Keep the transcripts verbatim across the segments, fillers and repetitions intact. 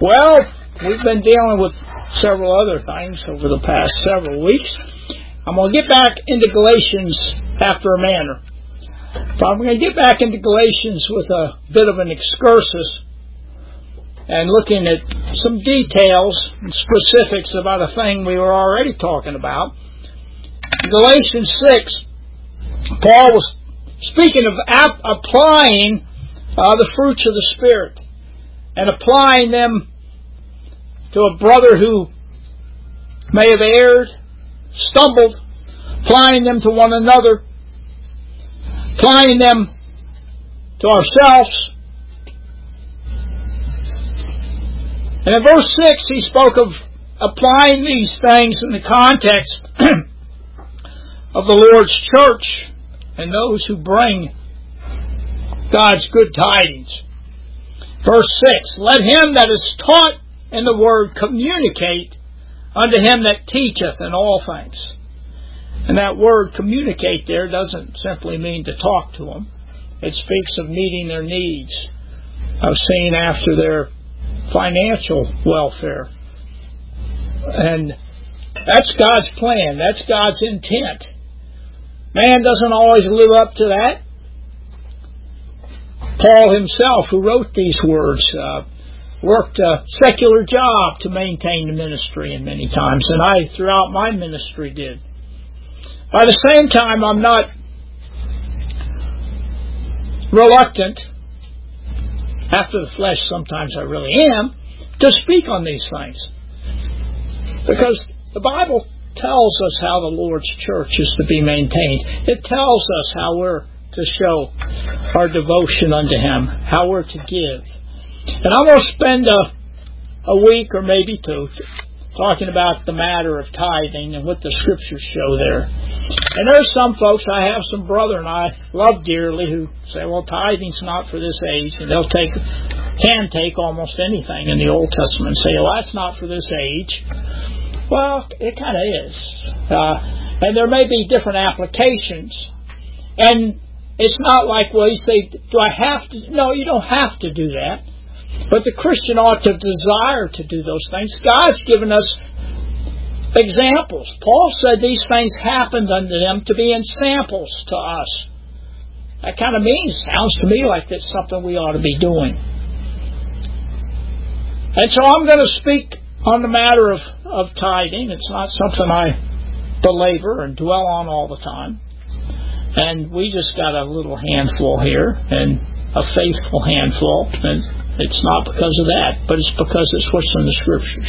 Well, we've been dealing with several other things over the past several weeks. I'm going to get back into Galatians after a manner. But I'm going to get back into Galatians with a bit of an excursus and looking at some details and specifics about a thing we were already talking about. In Galatians six, Paul was speaking of ap- applying uh, the fruits of the Spirit and applying them to a brother who may have erred, stumbled, applying them to one another, applying them to ourselves. And in verse six, he spoke of applying these things in the context of the Lord's church and those who bring God's good tidings. Verse six, let him that is taught in the word communicate unto him that teacheth in all things. And that word communicate there doesn't simply mean to talk to them. It speaks of meeting their needs, of seeing after their financial welfare. And that's God's plan. That's God's intent. Man doesn't always live up to that. Paul himself, who wrote these words, uh, worked a secular job to maintain the ministry in many times, and I, throughout my ministry, did. By the same time, I'm not reluctant, after the flesh sometimes I really am, to speak on these things. Because the Bible tells us how the Lord's church is to be maintained. It tells us how we're to show our devotion unto Him, how we're to give. And I'm going to spend a, a week or maybe two talking about the matter of tithing and what the Scriptures show there. And there's some folks, I have some brethren I love dearly who say, well, tithing's not for this age, and they'll take, can take almost anything in the Old Testament and say, well, that's not for this age. Well, it kind of is. Uh, and there may be different applications. And it's not like, well, you say, do I have to? No, you don't have to do that. But the Christian ought to desire to do those things. God's given us examples. Paul said these things happened unto them to be in samples to us. That kind of means, sounds to me like that's something we ought to be doing. And so I'm going to speak on the matter of, of tithing. It's not something I belabor and dwell on all the time. And we just got a little handful here, and a faithful handful, and it's not because of that, but it's because it's what's in the Scriptures.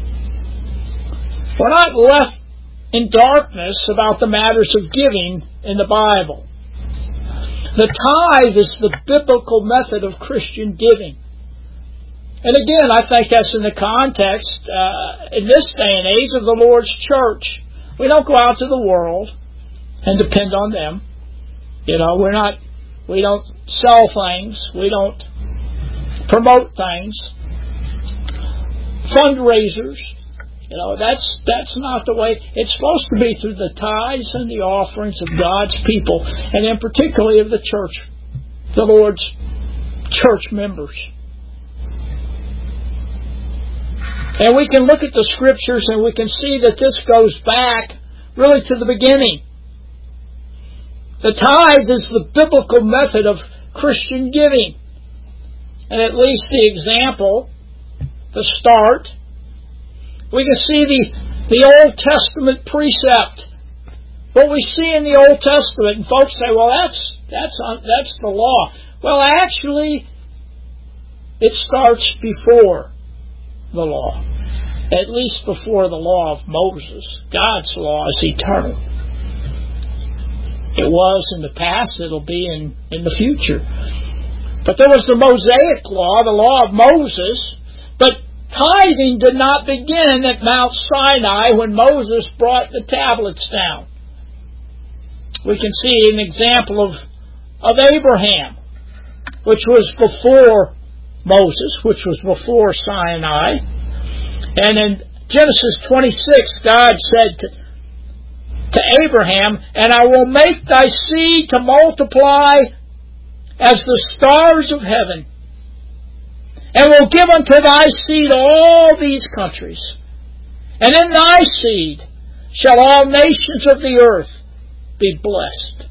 We're not left in darkness about the matters of giving in the Bible. The tithe is the biblical method of Christian giving. And again, I think that's in the context, uh, in this day and age, of the Lord's church. We don't go out to the world and depend on them. You know, we're not, we don't sell things. We don't promote things. Fundraisers. You know, that's that's not the way. It's supposed to be through the tithes and the offerings of God's people, and in particularly of the church, the Lord's church members. And we can look at the Scriptures and we can see that this goes back really to the beginning. The tithe is the biblical method of Christian giving. And at least the example, the start, we can see the, the Old Testament precept. What we see in the Old Testament, and folks say, well, that's, that's, that's the law. Well, actually, it starts before the law. At least before the law of Moses. God's law is eternal. It was in the past, it'll be in, in the future. But there was the Mosaic law, the law of Moses. But tithing did not begin at Mount Sinai when Moses brought the tablets down. We can see an example of, of Abraham, which was before Moses, which was before Sinai. And in Genesis twenty-six, God said to, to Abraham, and I will make thy seed to multiply as the stars of heaven, and will give unto thy seed all these countries. And in thy seed shall all nations of the earth be blessed.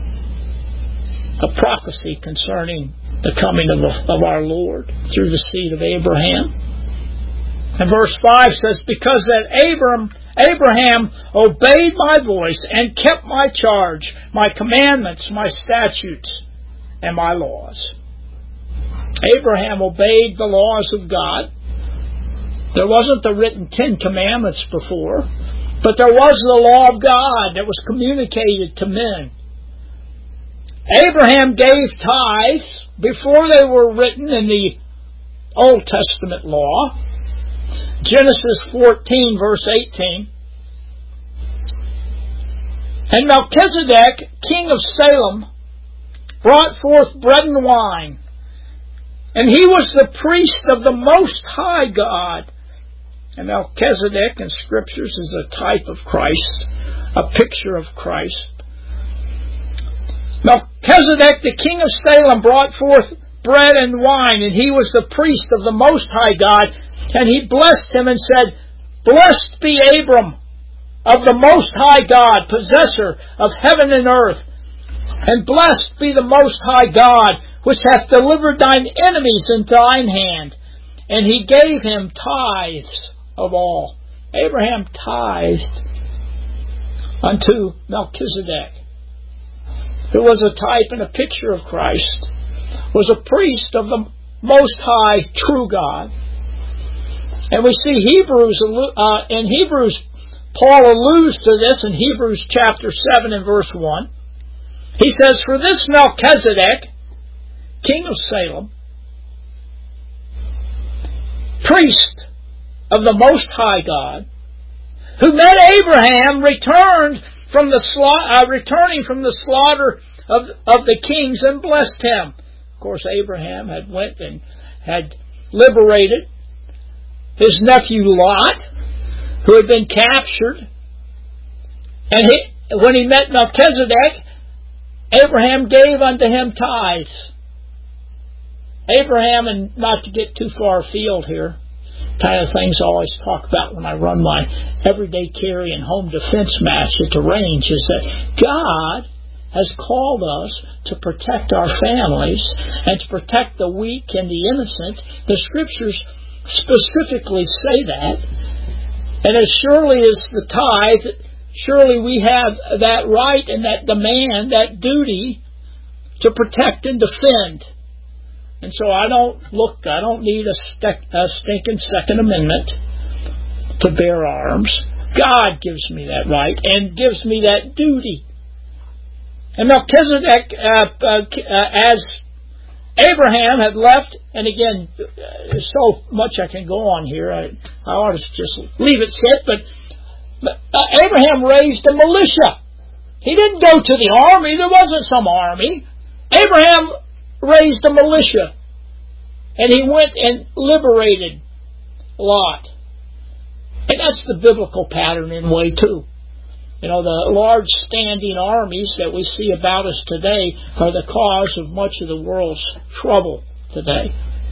A prophecy concerning the coming of, of our Lord through the seed of Abraham. And verse five says, because that Abram, Abraham obeyed my voice and kept my charge, my commandments, my statutes, and my laws. Abraham obeyed the laws of God. There wasn't the written Ten Commandments before, but there was the law of God that was communicated to men. Abraham gave tithes before they were written in the Old Testament law. Genesis fourteen, verse eighteen. And Melchizedek, king of Salem, brought forth bread and wine, and he was the priest of the Most High God. And Melchizedek in Scriptures is a type of Christ, a picture of Christ. Melchizedek, the king of Salem, brought forth bread and wine, and he was the priest of the Most High God. And he blessed him and said, blessed be Abram of the Most High God, possessor of heaven and earth. And blessed be the Most High God, which hath delivered thine enemies into thine hand. And he gave him tithes of all. Abraham tithed unto Melchizedek, who was a type and a picture of Christ, was a priest of the Most High true God. And we see Hebrews, uh, in Hebrews, Paul alludes to this in Hebrews chapter seven and verse one. He says, for this Melchizedek, king of Salem, priest of the Most High God, who met Abraham, returned from the sla- uh, returning from the slaughter of, of the kings, and blessed him. Of course, Abraham had went and had liberated his nephew Lot, who had been captured. And he, when he met Melchizedek, Abraham gave unto him tithes. Abraham, and not to get too far afield here, kind of things I always talk about when I run my everyday carry and home defense match at the range, is that God has called us to protect our families and to protect the weak and the innocent. The Scriptures specifically say that. And as surely as the tithe, surely we have that right and that demand, that duty to protect and defend. And so I don't look, I don't need a, st- a stinking Second Amendment to bear arms. God gives me that right and gives me that duty. And Melchizedek, uh, uh, uh, as Abraham had left, and again, there's so much I can go on here. I, I ought to just leave it sit, but, but uh, Abraham raised a militia. He didn't go to the army. There wasn't some army. Abraham raised a militia, and he went and liberated Lot. And that's the biblical pattern in a way too. You know, the large standing armies that we see about us today are the cause of much of the world's trouble today.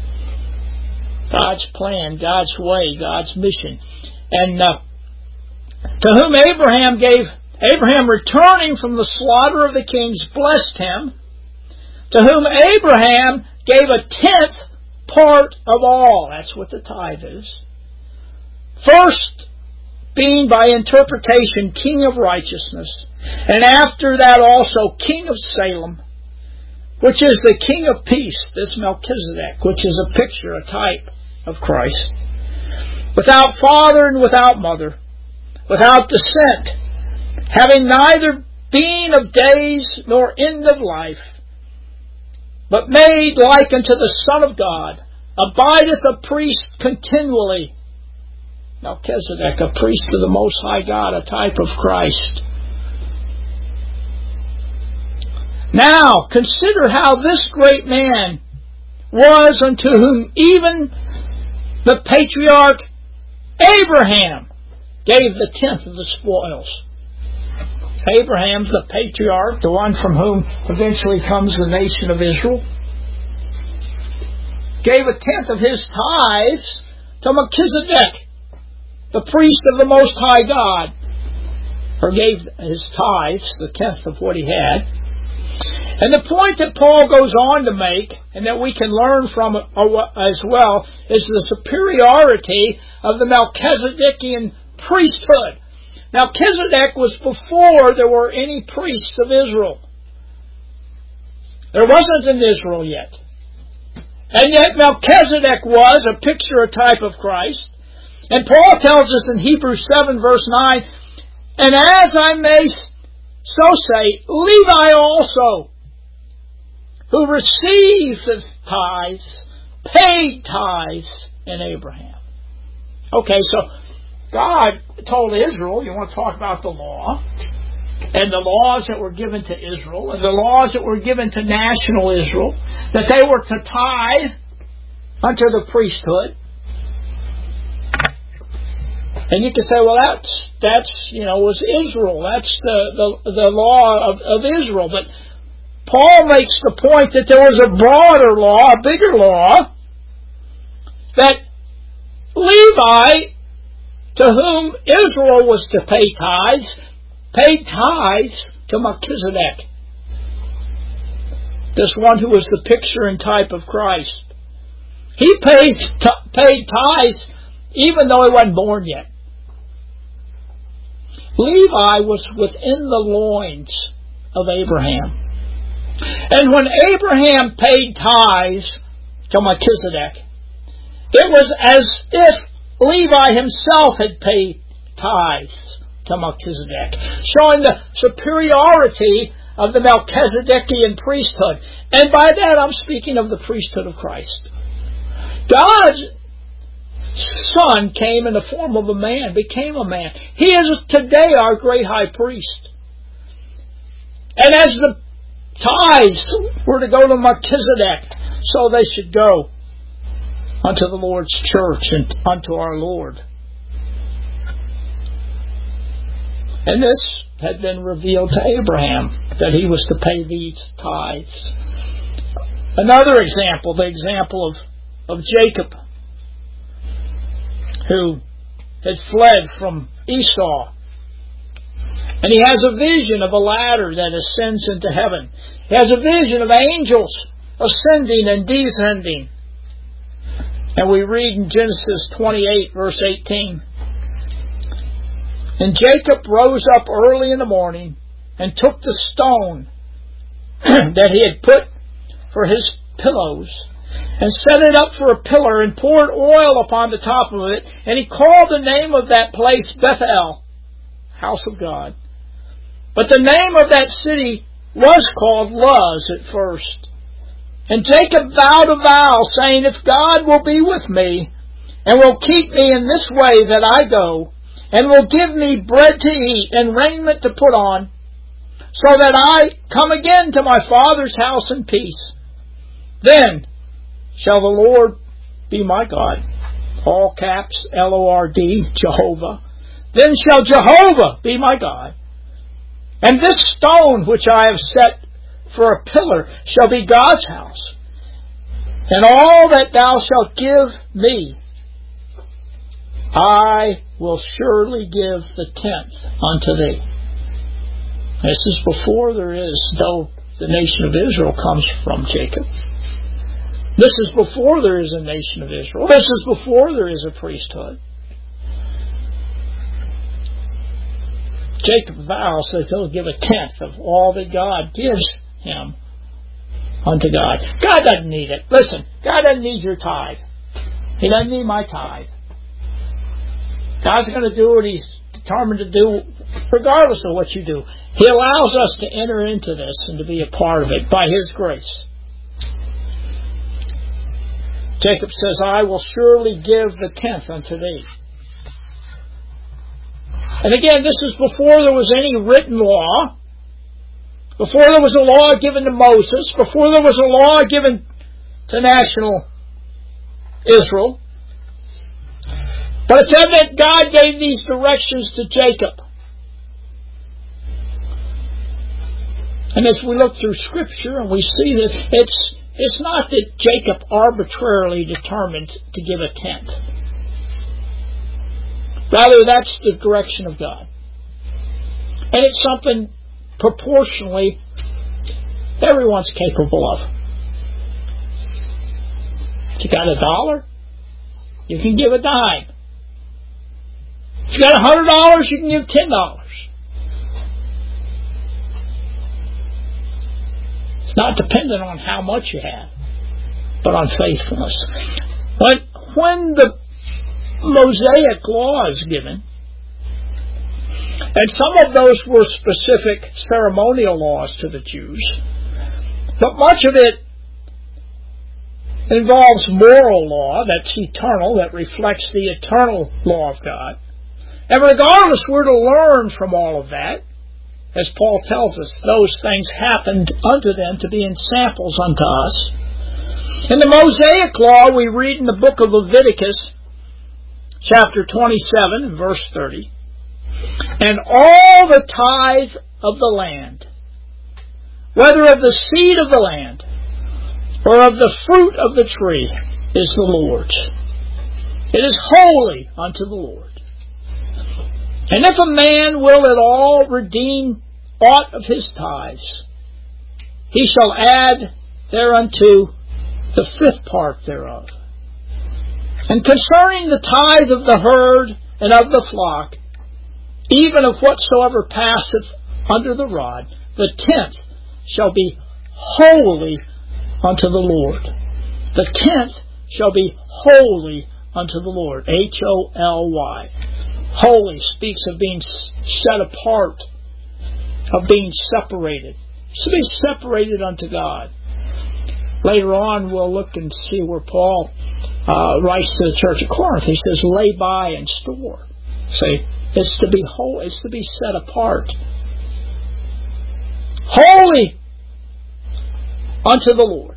God's plan, God's way, God's mission. And uh, to whom Abraham gave, Abraham returning from the slaughter of the kings, blessed him, to whom Abraham gave a tenth part of all. That's what the tithe is. First, being by interpretation King of righteousness, and after that also King of Salem, which is the King of peace, this Melchizedek, which is a picture, a type of Christ, without father and without mother, without descent, having neither being of days nor end of life, but made like unto the Son of God, abideth a priest continually. Melchizedek, a priest of the Most High God, a type of Christ. Now, consider how this great man was unto whom even the patriarch Abraham gave the tenth of the spoils. Abraham's the patriarch, the one from whom eventually comes the nation of Israel. gave a tenth of his tithes to Melchizedek, the priest of the Most High God, or gave his tithes, the tenth of what he had. And the point that Paul goes on to make, and that we can learn from as well, is the superiority of the Melchizedekian priesthood. Melchizedek was before there were any priests of Israel. There wasn't an Israel yet. And yet Melchizedek was a picture, a type of Christ. And Paul tells us in Hebrews seven verse nine, and as I may so say, Levi also, who received the tithes, paid tithes in Abraham. Okay, so God told Israel, you want to talk about the law, and the laws that were given to Israel, and the laws that were given to national Israel, that they were to tithe unto the priesthood. And you can say, well, that's, that's you know, was Israel. That's the, the, the law of, of Israel. But Paul makes the point that there was a broader law, a bigger law, that Levi, to whom Israel was to pay tithes, paid tithes to Melchizedek, this one who was the picture and type of Christ. He paid, t- paid tithes even though he wasn't born yet. Levi was within the loins of Abraham. And when Abraham paid tithes to Melchizedek, it was as if Levi himself had paid tithes to Melchizedek, showing the superiority of the Melchizedekian priesthood. And by that I'm speaking of the priesthood of Christ. God's Son came in the form of a man, became a man. He is today our great high priest. And as the tithes were to go to Melchizedek, so they should go unto the Lord's church and unto our Lord. And this had been revealed to Abraham, that he was to pay these tithes. Another example, the example of, of Jacob, who had fled from Esau. And he has a vision of a ladder that ascends into heaven. He has a vision of angels ascending and descending. And we read in Genesis twenty-eight, verse eighteen. And Jacob rose up early in the morning and took the stone that he had put for his pillows and set it up for a pillar and poured oil upon the top of it. And he called the name of that place Bethel, house of God. But the name of that city was called Luz at first. And Jacob vowed a vow, saying, if God will be with me, and will keep me in this way that I go, and will give me bread to eat and raiment to put on, so that I come again to my father's house in peace, then shall the Lord be my God. All caps, L O R D, Jehovah. Then shall Jehovah be my God. And this stone which I have set for a pillar shall be God's house. And all that thou shalt give me, I will surely give the tenth unto thee. This is before there is, though the nation of Israel comes from Jacob. This is before there is a nation of Israel. This is before there is a priesthood. Jacob vows that he'll give a tenth of all that God gives him unto God. God doesn't need it. Listen, God doesn't need your tithe. He doesn't need my tithe. God's going to do what He's determined to do regardless of what you do. He allows us to enter into this and to be a part of it by His grace. Jacob says, I will surely give the tenth unto thee. And again, this is before there was any written law, before there was a law given to Moses, before there was a law given to national Israel. But it's evident God gave these directions to Jacob. And as we look through Scripture and we see that it's it's not that Jacob arbitrarily determined to give a tenth. Rather, that's the direction of God. And it's something proportionally everyone's capable of. If you got a dollar, you can give a dime. If you got a hundred dollars, you can give ten dollars. It's not dependent on how much you have, but on faithfulness. When, when the Mosaic law is given, and some of those were specific ceremonial laws to the Jews, but much of it involves moral law that's eternal, that reflects the eternal law of God. And regardless, we're to learn from all of that. As Paul tells us, those things happened unto them to be in samples unto us. In the Mosaic law, we read in the book of Leviticus, chapter twenty-seven, verse thirty, and all the tithe of the land, whether of the seed of the land or of the fruit of the tree, is the Lord's. It is holy unto the Lord. And if a man will at all redeem aught of his tithes, he shall add thereunto the fifth part thereof. And concerning the tithe of the herd and of the flock, even of whatsoever passeth under the rod, the tenth shall be holy unto the Lord. The tenth shall be holy unto the Lord. H O L Y. Holy speaks of being set apart, of being separated. To be separated unto God. Later on, we'll look and see where Paul uh, writes to the church of Corinth. He says, lay by and store. See, it's to be whole, it's to be set apart. Holy unto the Lord.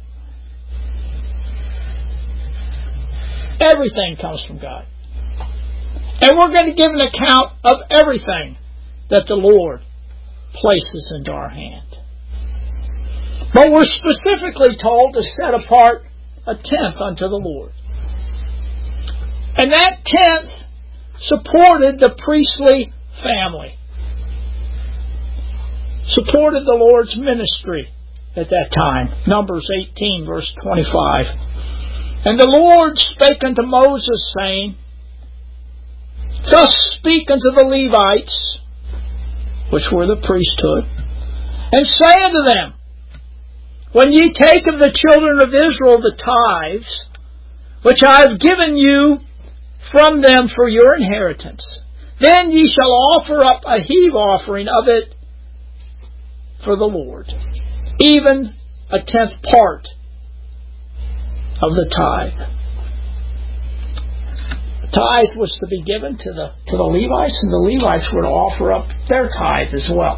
Everything comes from God. And we're going to give an account of everything that the Lord places into our hand. But we're specifically told to set apart a tenth unto the Lord. And that tenth supported the priestly family. Supported the Lord's ministry at that time. Numbers eighteen, verse twenty-five. And the Lord spake unto Moses, saying, thus speak unto the Levites, which were the priesthood, and say unto them, when ye take of the children of Israel the tithes, which I have given you from them for your inheritance, then ye shall offer up a heave offering of it for the Lord, even a tenth part of the tithe. Tithe was to be given to the to the Levites, and the Levites were to offer up their tithe as well.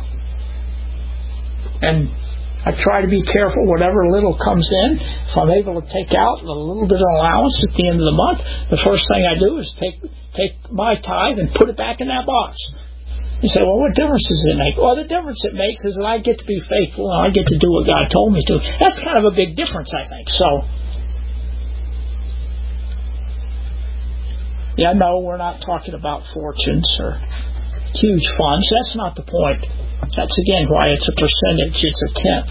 And I try to be careful, whatever little comes in, if I'm able to take out a little bit of allowance at the end of the month, the first thing I do is take take my tithe and put it back in that box. You say, well, what difference does it make? Well, the difference it makes is that I get to be faithful and I get to do what God told me to. That's kind of a big difference, I think. So, yeah, no, we're not talking about fortunes or huge funds. That's not the point. That's, again, why it's a percentage. It's a tenth.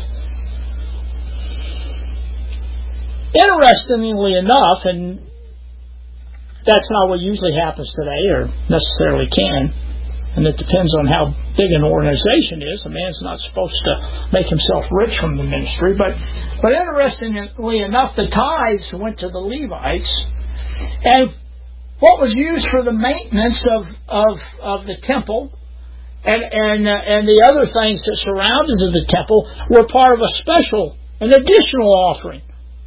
Interestingly enough, and that's not what usually happens today or necessarily can, and it depends on how big an organization is. A man's not supposed to make himself rich from the ministry. But, but interestingly enough, the tithes went to the Levites, and what was used for the maintenance of of, of the temple and and uh, and the other things that surrounded the temple were part of a special, an additional offering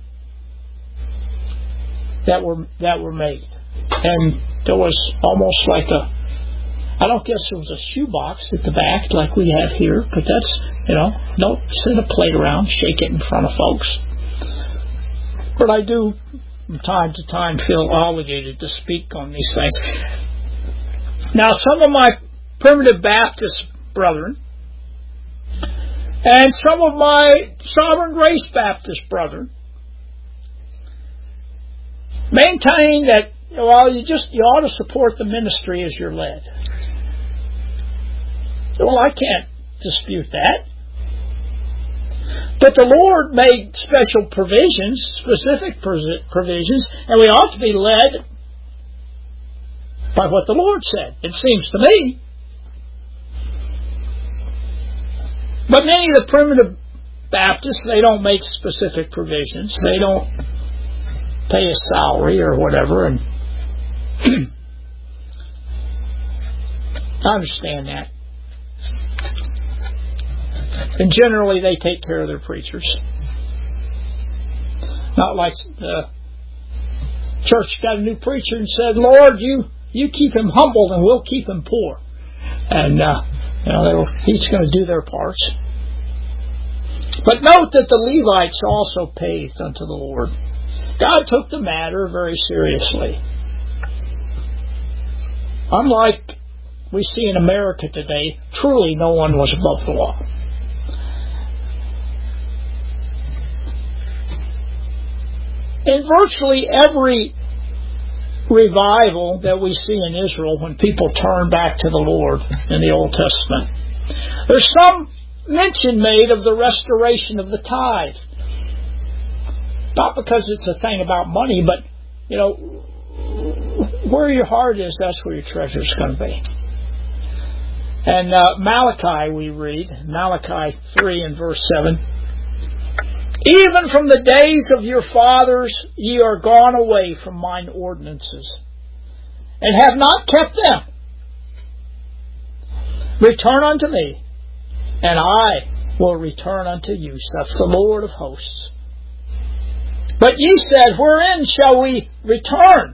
that were that were made. And there was almost like a, I don't guess there was a shoebox at the back like we have here, but that's, you know, don't set a plate around, shake it in front of folks. But I do, from time to time, feel obligated to speak on these things. Now, some of my Primitive Baptist brethren and some of my Sovereign Grace Baptist brethren maintain that, well, you just you ought to support the ministry as you're led. Well, I can't dispute that. But the Lord made special provisions, specific provisions, and we ought to be led by what the Lord said, it seems to me. But many of the primitive Baptists, they don't make specific provisions. They don't pay a salary or whatever. And I understand that. And generally they take care of their preachers. Not like the church got a new preacher and said, Lord, you, you keep him humble and we'll keep him poor. And uh, you know, they were each going to do their parts. But note that the Levites also paid unto the Lord. God took the matter very seriously. Unlike we see in America today, truly no one was above the law. In virtually every revival that we see in Israel, when people turn back to the Lord in the Old Testament, there's some mention made of the restoration of the tithe. Not because it's a thing about money, but, you know, where your heart is, that's where your treasure is going to be. And uh, Malachi, we read, Malachi three and verse seven, even from the days of your fathers ye are gone away from mine ordinances, and have not kept them. Return unto me, and I will return unto you, saith the Lord of hosts. But ye said, wherein shall we return?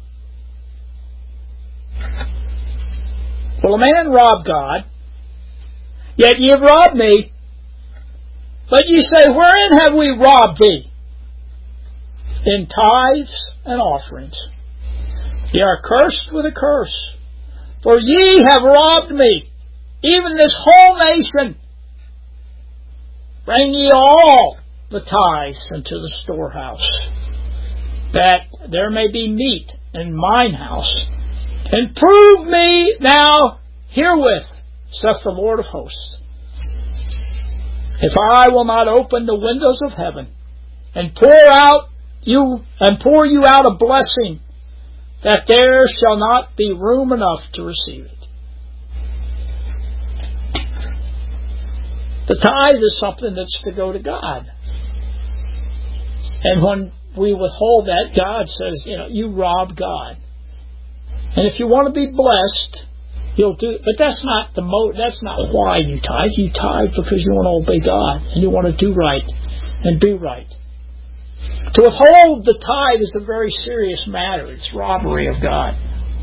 Will a man rob God? Yet ye have robbed me. But ye say, wherein have we robbed thee? In tithes and offerings. Ye are cursed with a curse, for ye have robbed me, even this whole nation. Bring ye all the tithes into the storehouse, that there may be meat in mine house. And prove me now herewith, saith the Lord of hosts, if I will not open the windows of heaven and pour out you and pour you out a blessing, that there shall not be room enough to receive it. The tithe is something that's to go to God. And when we withhold that, God says, you know, you rob God. And if you want to be blessed, you'll do it. But that's not the mo- that's not why you tithe. You tithe because you want to obey God and you want to do right and be right. To withhold the tithe is a very serious matter. It's robbery of God.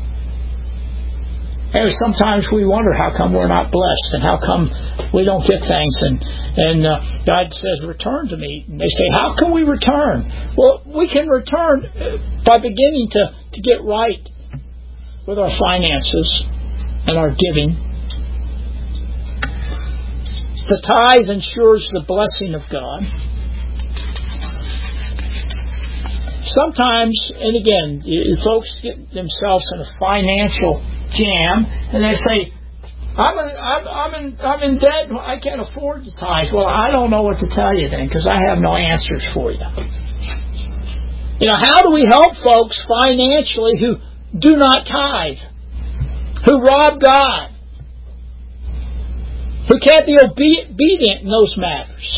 And sometimes we wonder how come we're not blessed and how come we don't get things. And and uh, God says, return to me. And they say, how can we return? Well, we can return by beginning to, to get right with our finances and our giving. The tithe ensures the blessing of God. Sometimes, and again, you, folks get themselves in a financial jam, and they say, I'm in, I'm, I'm in, I'm in debt, I can't afford to tithe. Well, I don't know what to tell you then, because I have no answers for you. You know, how do we help folks financially who do not tithe, who rob God, who can't be obedient in those matters?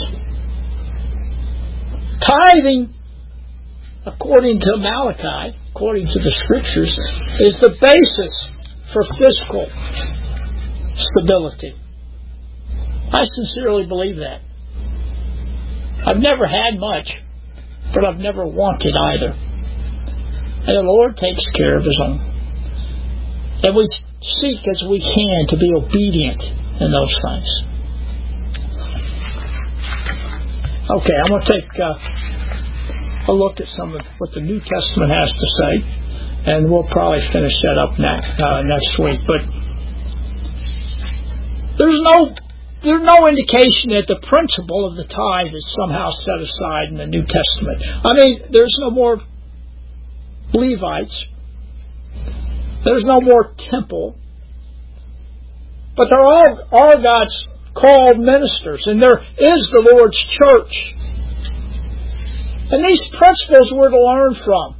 Tithing, according to Malachi, according to the Scriptures, is the basis for fiscal stability. I sincerely believe that. I've never had much, but I've never wanted either. And the Lord takes care of His own. And we seek as we can to be obedient in those things. Okay, I'm going to take uh, a look at some of what the New Testament has to say, and we'll probably finish that up next uh, next week. But there's no there's no indication that the principle of the tithe is somehow set aside in the New Testament. I mean, there's no more Levites. There's no more temple. But they're all, all God's called ministers, and there is the Lord's church. And these principles we're to learn from.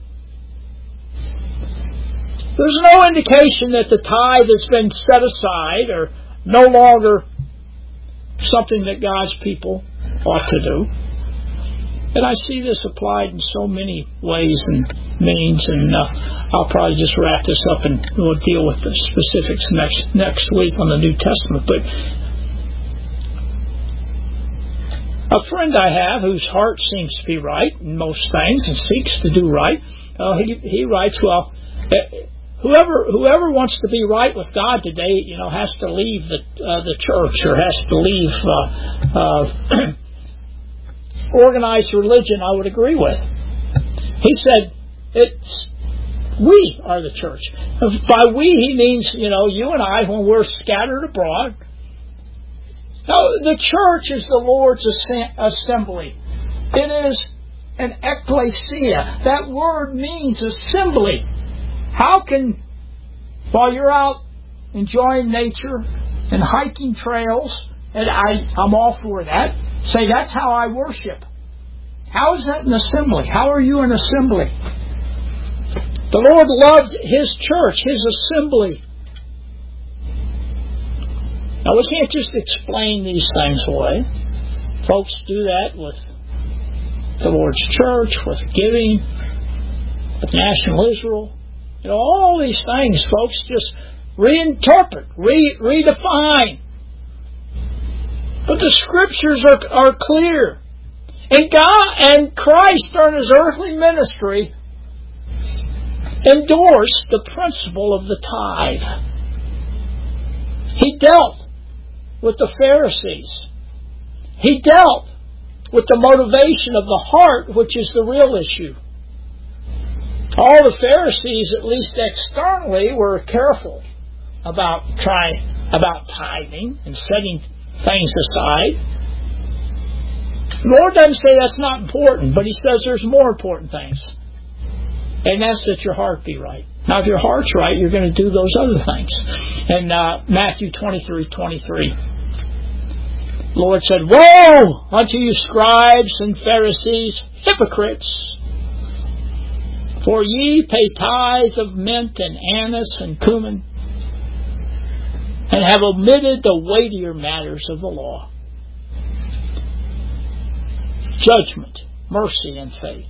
There's no indication that the tithe has been set aside or no longer something that God's people ought to do. And I see this applied in so many ways and means, and uh, I'll probably just wrap this up and we'll deal with the specifics next next week on the New Testament. But a friend I have whose heart seems to be right in most things and seeks to do right, uh, he he writes, well, whoever whoever wants to be right with God today, you know, has to leave the uh, the church or has to leave uh, uh, organized religion. I would agree with. He said, "It's we are the church." By we, he means, you know, you and I when we're scattered abroad. Now, the church is the Lord's assembly. It is an ecclesia. That word means assembly. How can, while you're out enjoying nature and hiking trails, and I, I'm all for that, say that's how I worship. How is that an assembly? How are you an assembly? The Lord loves His church, His assembly. Now, we can't just explain these things away. Folks do that with the Lord's church, with giving, with national Israel. You know, all these things, folks, just reinterpret, re- redefine. But the Scriptures are, are clear. And God and Christ during His earthly ministry endorsed the principle of the tithe. He dealt with the Pharisees. He dealt with the motivation of the heart, which is the real issue. All the Pharisees, at least externally, were careful about trying about tithing and setting things aside. The Lord doesn't say that's not important, but He says there's more important things. And that's that your heart be right. Now, if your heart's right, you're going to do those other things. In uh, Matthew twenty-three twenty-three, the Lord said, "Woe unto you, scribes and Pharisees, hypocrites! For ye pay tithes of mint and anise and cumin, and have omitted the weightier matters of the law, judgment, mercy, and faith.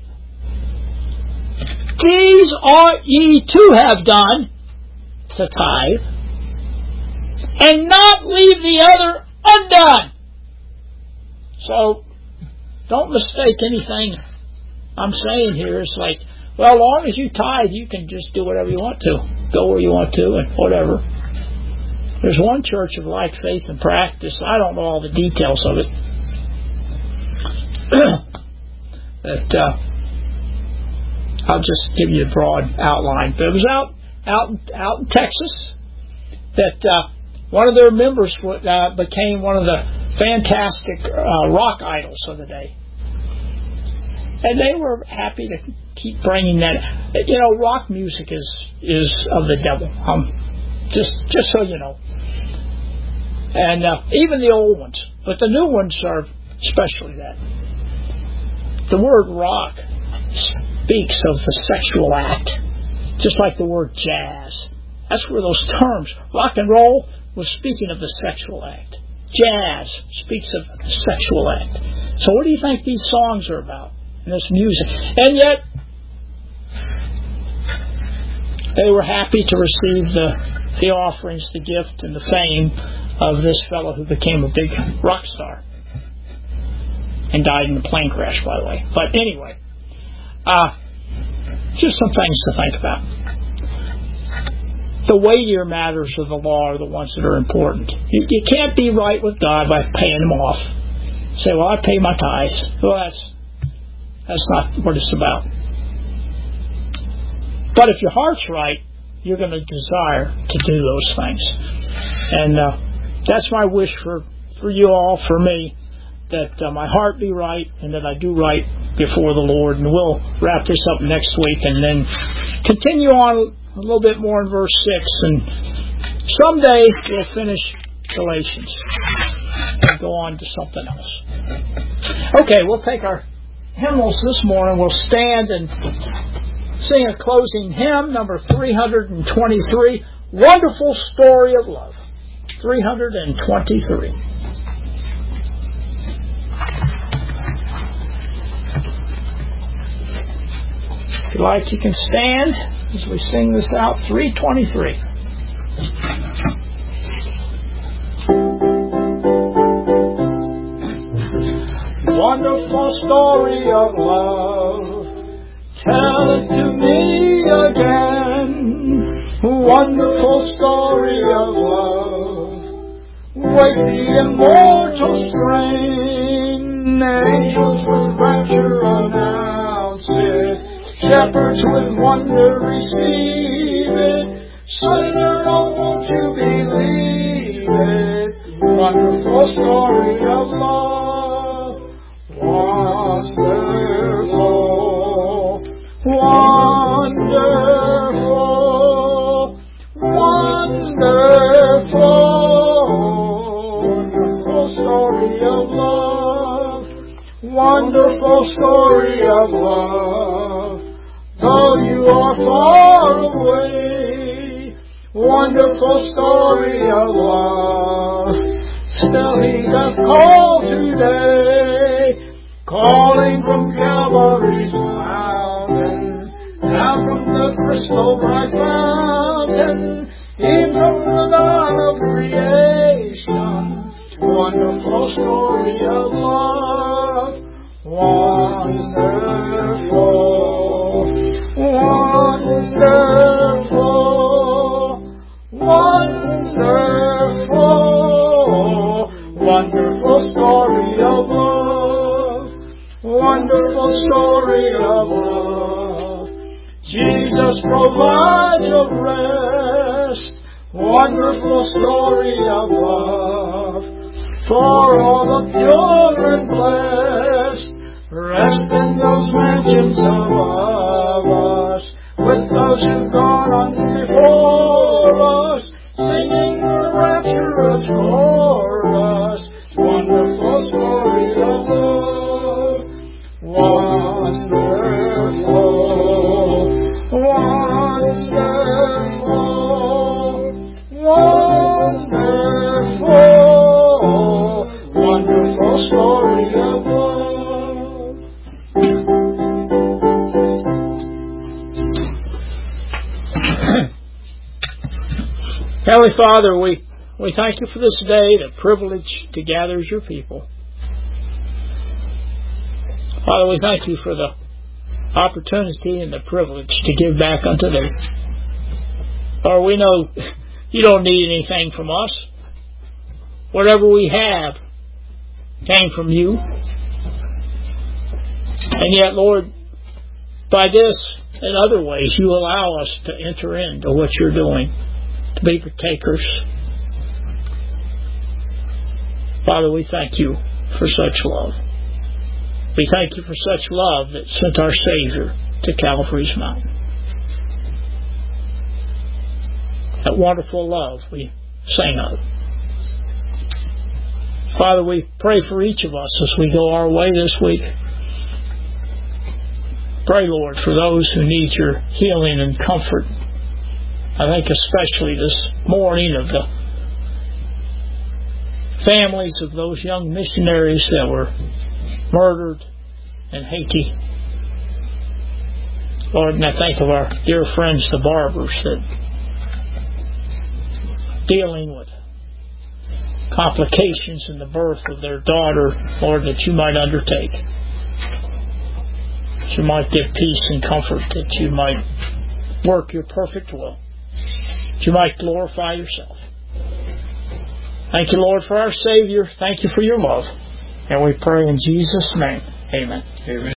These ought ye to have done," to tithe, "and not leave the other undone." So, don't mistake anything I'm saying here. It's like, well, as long as you tithe, you can just do whatever you want to. Go where you want to and whatever. There's one church of like faith and practice. I don't know all the details of it. that uh, I'll just give you a broad outline. But it was out out out in Texas that uh, one of their members uh, became one of the fantastic uh, rock idols of the day, and they were happy to keep bringing that. You know, rock music is is of the devil. Um, just just so you know, and uh, even the old ones, but the new ones are especially that. The word rock speaks of the sexual act, just like the word jazz. That's where those terms, rock and roll, was speaking of the sexual act. Jazz speaks of the sexual act. So what do you think these songs are about, and this music? And yet, they were happy to receive the, the offerings, the gift, and the fame of this fellow who became a big rock star. And died in a plane crash, by the way. But anyway, uh, just some things to think about. The weightier matters of the law are the ones that are important. You, you can't be right with God by paying them off. Say, well, I pay my tithes. Well, that's that's not what it's about. But if your heart's right, you're going to desire to do those things. And uh, that's my wish for, for you all, for me, that uh, my heart be right and that I do right before the Lord, and we'll wrap this up next week and then continue on a little bit more in verse six, and someday we'll finish Galatians and go on to something else. Okay, we'll take our hymnals this morning. We'll stand and sing a closing hymn, number three hundred twenty-three, Wonderful Story of Love. three hundred twenty-three. If you like, you can stand as we sing this out. three twenty-three. Wonderful story of love, tell it to me again. Wonderful story of love, wake the immortal strain. Angels with rapture announce it, shepherds with wonder receive it. Sinner, oh, won't you believe it? Wonderful story of love. Wonderful, wonderful, wonderful, wonderful story of love, wonderful story of love. Though you are far away, wonderful story of love. Still He doth call today, calling from Calvary's mountain, down from the crystal bright fountain, in from the dawn of creation. Wonderful story of love, wonderful, wonderful, wonderful, wonderful story of love. Wonderful story of love. Jesus provides a rest. Wonderful story of love. For all the pure and blessed, rest in those mansions above us, with those who've gone on before us, singing the rapturous chorus. Wonderful story of love. Wonderful, wonderful, wonderful, wonderful story of love. Heavenly Father, we, we thank you for this day, the privilege to gather as your people. Father, we thank you for the opportunity and the privilege to give back unto thee. Lord, we know you don't need anything from us. Whatever we have came from you. And yet, Lord, by this and other ways, you allow us to enter into what you're doing, to be partakers. Father, we thank you for such love. We thank you for such love that sent our Savior to Calvary's mountain. That wonderful love we sang of. Father, we pray for each of us as we go our way this week. Pray, Lord, for those who need your healing and comfort. I think especially this morning of the families of those young missionaries that were murdered in Haiti. Lord, and I think of our dear friends, the Barbers, that dealing with complications in the birth of their daughter, Lord, that you might undertake. That you might give peace and comfort, that you might work your perfect will, that you might glorify yourself. Thank you, Lord, for our Savior. Thank you for your love. And we pray in Jesus' name. Amen. Amen.